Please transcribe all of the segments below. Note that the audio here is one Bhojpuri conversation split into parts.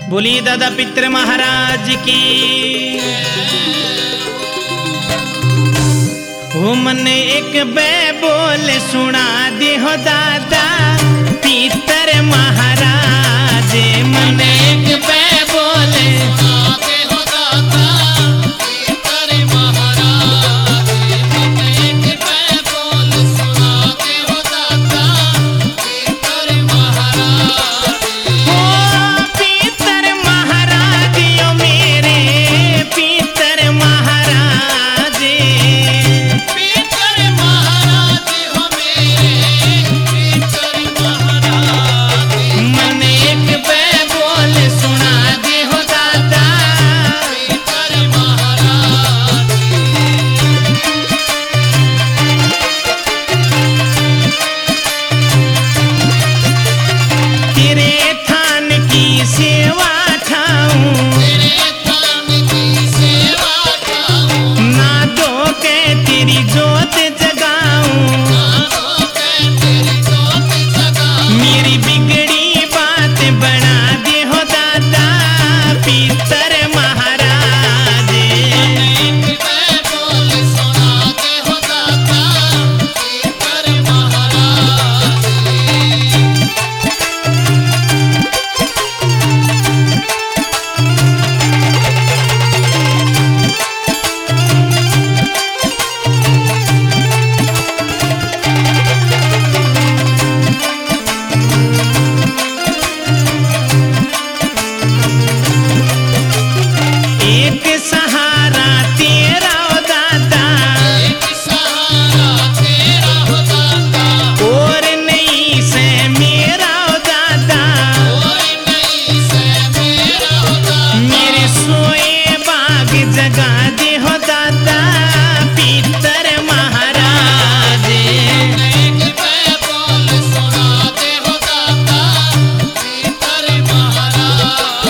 बोली दादा पित्र महाराज की। हो मन एक बे बोल सुना दे हो दादा पितर महाराज। मन एक बे बोल सुना दे हो दादा पितर महाराज। मन एक बे बोल सुना दे हो दादा पितर महाराज। हो पितर महाराज यो मेरे पितर महाराज। पितर महाराज हो मेरे पितर महाराज। मन एक बे बोल सुना दे हो दादा पितर महाराज। तेरे थान की सेवा ठाऊं, तेरे थान की सेवा ठाऊं। ना दो के तेरी जोत जगाऊं, ना दो के तेरी जोत जगाऊं। मेरी बिगड़ी बात बना दे हो दादा पितर महाराज। एक बे बोल सुना दे हो दादा पितर महाराज। एक सहारा तेरा हो दादा, एक सहारा तेरा हो दादा। और नहीं से मेरा हो दादा, और नहीं से मेरा हो दादा। मेरे सोए बाग जगा दे हो दादा पितर महाराज। एक बे बोल सुना दे हो दादा पितर महाराज।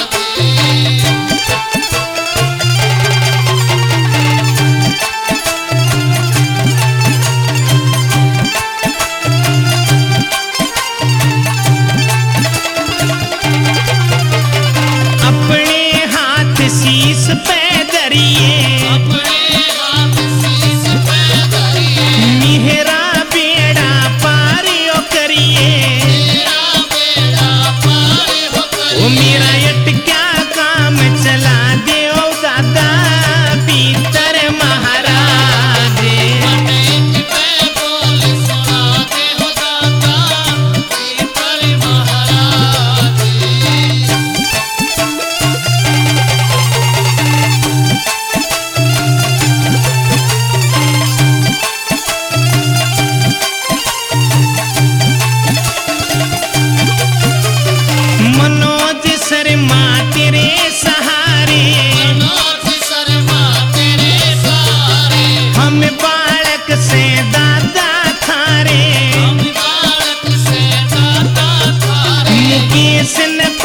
अपने हाथ शीश पे धरिए, अपने हाथ शीश पे धरिए। मेरा बेड़ा पार यो करिए, मेरा बेड़ा पार यो करिए। ओ मेरा अटक्या काम चला दे ओ दादा पितर महाराज। एक बे बोल सुना दे हो दादा पितर महाराज। मनोज शर्मा तेरे सहारे, मनोज शर्मा तेरे सहारे। हम बालक से दादा थारे, हम बालक से दादा थारे। मुकेश न